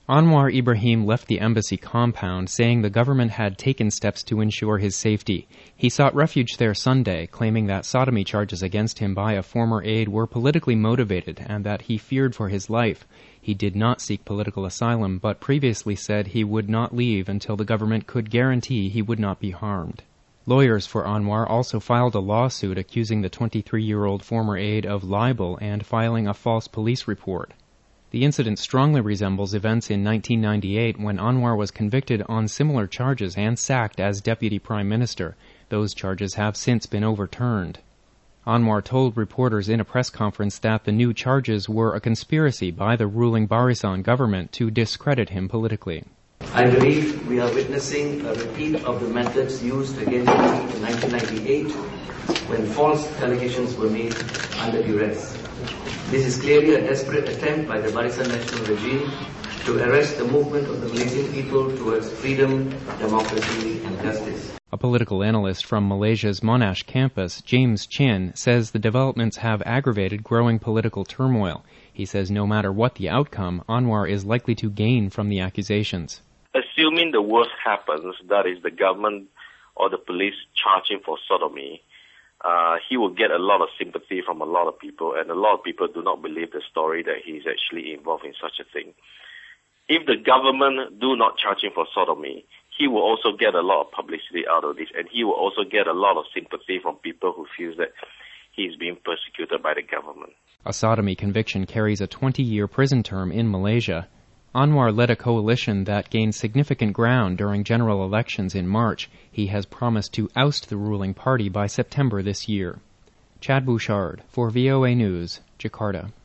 Anwar Ibrahim left the embassy compound, saying the government had taken steps to ensure his safety. He sought refuge there Sunday, claiming that sodomy charges against him by a former aide were politically motivated and that he feared for his life. He did not seek political asylum, but previously said he would not leave until the government could guarantee he would not be harmed. Lawyers for Anwar also filed a lawsuit accusing the 23-year-old former aide of libel and filing a false police report. The incident strongly resembles events in 1998 when Anwar was convicted on similar charges and sacked as deputy prime minister. Those charges have since been overturned. Anwar told reporters in a press conference that the new charges were a conspiracy by the ruling Barisan government to discredit him politically. I believe we are witnessing a repeat of the methods used against me in 1998 when false allegations were made under duress. This is clearly a desperate attempt by the Barisan National Regime to arrest the movement of the Malaysian people towards freedom, democracy and justice. A political analyst from Malaysia's Monash campus, James Chin, says the developments have aggravated growing political turmoil. He says no matter what the outcome, Anwar is likely to gain from the accusations. Assuming the worst happens, that is the government or the police charge him for sodomy, he will get a lot of sympathy from a lot of people, and a lot of people do not believe the story that he is actually involved in such a thing. If the government do not charge him for sodomy, he will also get a lot of publicity out of this, and he will also get a lot of sympathy from people who feel that he is being persecuted by the government. A sodomy conviction carries a 20-year prison term in Malaysia. Anwar led a coalition that gained significant ground during general elections in March. He has promised to oust the ruling party by September this year. Chad Bouchard for VOA News, Jakarta.